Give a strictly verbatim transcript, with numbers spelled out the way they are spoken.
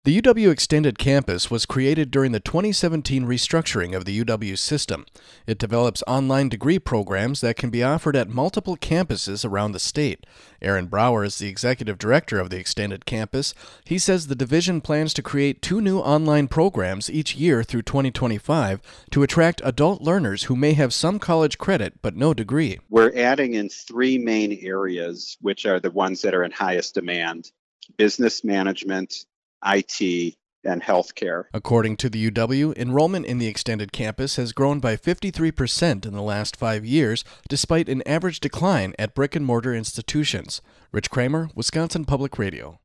The U W Extended Campus was created during the twenty seventeen restructuring of the U W system. It develops online degree programs that can be offered at multiple campuses around the state. Aaron Brower is the executive director of the Extended Campus. He says the division plans to create two new online programs each year through twenty twenty-five to attract adult learners who may have some college credit but no degree. We're adding in three main areas, which are the ones that are in highest demand: business management, I T, and healthcare. According to the U W, enrollment in the Extended Campus has grown by fifty-three percent in the last five years, despite an average decline at brick-and-mortar institutions. Rich Kramer, Wisconsin Public Radio.